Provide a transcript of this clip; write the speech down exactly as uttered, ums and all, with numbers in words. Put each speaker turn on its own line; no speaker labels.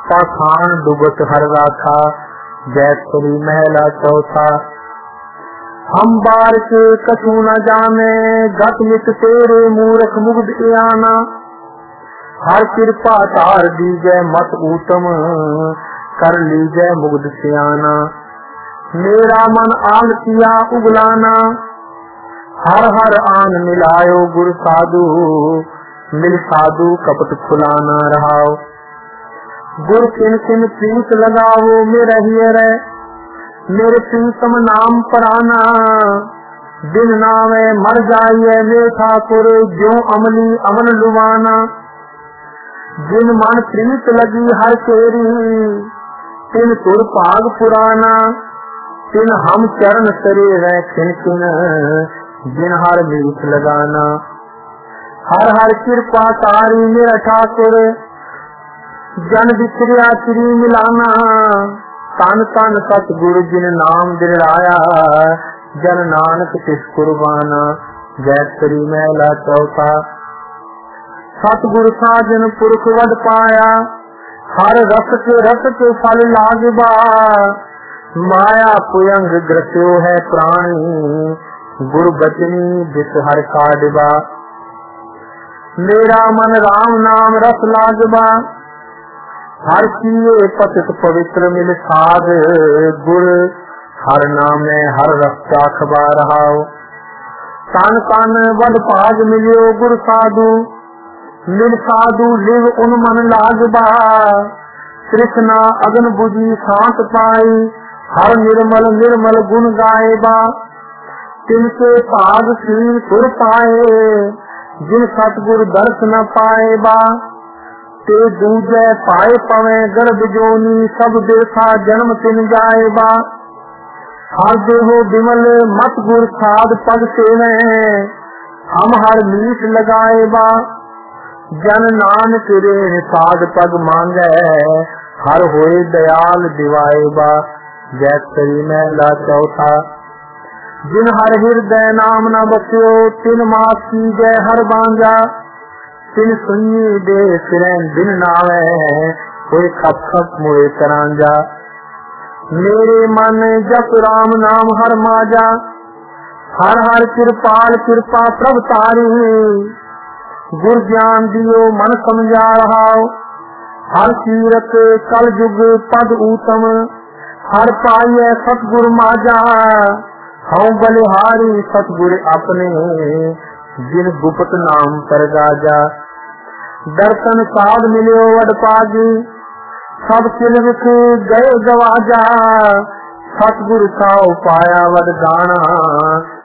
पाखान डुबत हर राखा। जयपुरी महला चौथा। हम बार के कछु न जाने, गत मित तेरे मूर्ख मुग्ध आना। हर कृपा तार दीजय मत ऊतम, कर लीजय मुग्ध सियाना। मेरा मन आल किया उगलाना, हर हर आन मिलायो गुरु साधु। मिल साधु कपट खुलाना रहाओ। गुरु किन किन प्रीत लगाओ मेरा ही रे, मेरे प्रीतम नाम पराना। दिन नावे मर जाइए मेरे ठाकुर, जो अमली अमन लुभाना। जिन मन प्रीत लगी हर तेरी, तिन तुर पाग पुराना। तिन हम चरण सरे है खिन खिन, जिन हर मीत लगाना। हर हर कृपा तारी मेरा ठाकुर, जन बिछरिया श्री मिलाना। तन तन सतगुरु जिन नाम दिलाया, जन नानक तिस कुर्बाना। जयपुरी महला चौथा। सतगुरु साजन पुरख वड पाया, हर रस के रस के फल लागबा। माया पुयंग ग्रस्यो है प्राणी, गुरु बचनी जिस हर काडबा। मेरा मन राम नाम रस लागबा, हर किए पतित पवित्र मिल साध। गुर हर नाम हर रक्षा खबा रहाओ। तन तन वड पाग मिलियो गुरु साधु, मिल साधु लिव उन मन लागबा। कृष्णा अगन बुझी सांस पाई, हर निर्मल निर्मल गुण गाएबा। तिनके पाग सीन सुर पाए, जिन सतगुरु दर्श न पाएबा। ते दूजे पाए पवे गर्भ जोनी, सब देखा जन्म तिन जाएबा। हर देहो विमल मत गुर साध पग सेवे, हम हर मीठ लगाएबा। जन नानक रेण साध पग मांगे, हर होए दयाल दिवाएबा। जयपुरी महला चौथा। जिन हर हृदय नाम न बस्यो, तिन मास की जय हर बांजा। तिन सुनी दे फिरें दिन नावे, कोई खप खप मोए करांजा। मेरे मन जप राम नाम हर माजा, हर हर कृपाल कृपा प्रभ तारी। गुर ज्ञान दियो मन समझा रहाओ, हर सीरत कल जुग पद ऊतम। हर पाइए सतगुर माजा, हूँ बलिहारी सतगुर अपने। जिन गुप्त नाम पर गाजा। दर्शन साध मिलियो वड पागी, सब सिलविक गए गवाजा। सतगुरु साओ पाया वड दाना,